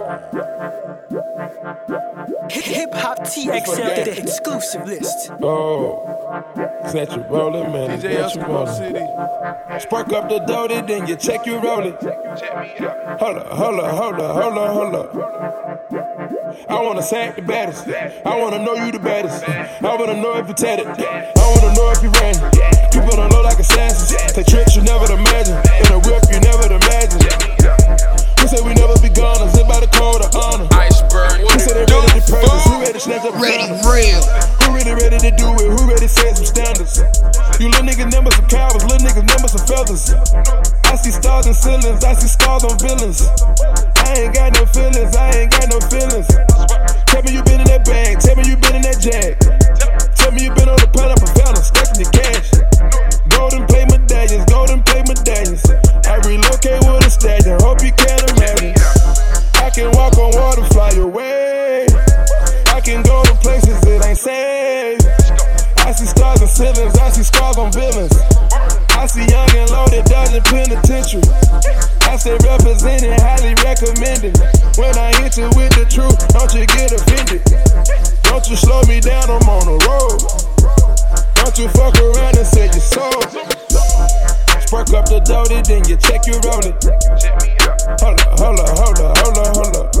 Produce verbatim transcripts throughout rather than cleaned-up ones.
Hip Hop T X L, the exclusive list. Oh, set you rollin', man. D J Eskimo City. Spark up the doty, then you check you rollin'. Hold up, hold up, hold up, hold up, hold up. I wanna sack the baddest. I wanna know you the baddest. I wanna know if you tatted. I wanna know if you ran. You put on low like assassins. Take trips you never imagine. In a whip you never imagine. Who said we never be gone? I sit by the code of honor. Iceberg. Who said they ready to purchase? Who ready to snatch up a Ready, gun? real. Who really ready to do it? Who ready to set some standards? You little niggas number some cowards, little niggas number some feathers. I see stars and ceilings, I see scars on villains. I ain't got no feelings, I ain't got no feelings. Tell me you been in that bag, tell me you been in that jag. Tell me you been on the pineapple fountain, stacking your cash. Golden plate medallions, golden plate medallions. I relocate with a stallion, hope you can't imagine. I can walk on water, fly away. I can go to places that ain't safe. I see stars and ceilings, I see scars on villains. I see young and loaded, dodging penitentiary. I say represented, highly recommended. When I hit you with the truth, don't you get offended. Don't you slow me down, I'm on the road. Don't you fuck around and say you sold. Spark up the doty, then you check your rollin'. Hold up, hold up, hold up, hold up, hold up.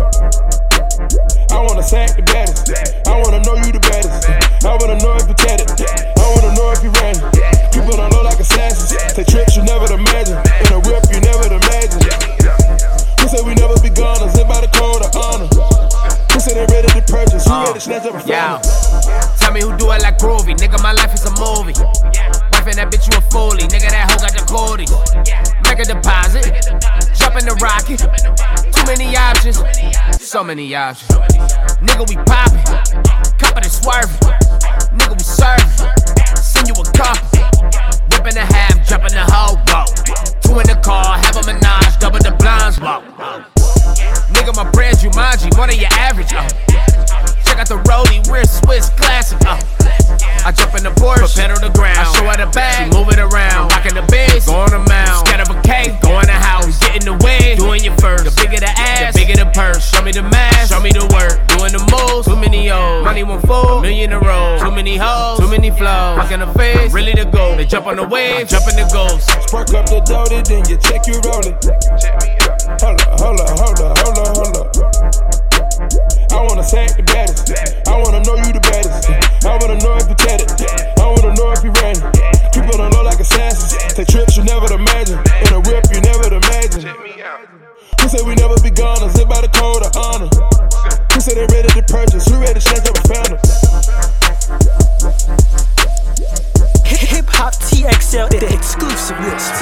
I wanna sack the baddest. I wanna know you the baddest. I wanna know if you tatted. I wanna know if you ran. You put on low like assassins. Take trips you never imagine. In a whip you never imagine. Who said we never be gone? I sit by the code of honor. Who said they ready to purchase? Who ready to snatch up a family? Tell me who do it like Groovy. Nigga, my life is a movie. Wife and that bitch, you a Foley. Nigga, that hoe got the Cody. Make a deposit. Jump in the rocket. Too many options. So many options. Nigga, we poppin'. Copper and swerving. Nigga, we serving. Send you a couple. Whip in a half, jump in the hoe. Whoa. Two in the car, have a menage. Double the blinds. Whoa. Nigga, my brand Jumanji. More than your average. Oh. Check out the rollie, we're Swiss classic. Uh. I jump in the Porsche, pedal the ground. I show her the bag, she move it around. Rockin' the base, going a mount. Scared of a cake, go in the house. Get in the way, doing your first. The bigger the ass, the bigger the purse. Show me the mask, show me the work. Doing the moves, too many O's. Money won't fool, a million a roll. Too many hoes, too many flows. Fuck in the face, really the goal. They jump on the wave, jump in the ghost. Spark up the doty, then you check your rollin'. Hold up, hold up, hold up, hold up, hold up. I wanna sack the baddest. I wanna know you the baddest. I wanna know if you tatted. I wanna know if you ran. You put on low like assassins. Take trips you never imagine. In a whip you never imagine. Who said we never be gone? I sit by the code of honor. Who said they ready to purchase? Who ready to snatch up a fountain? Hip Hop T X L, the exclusive list.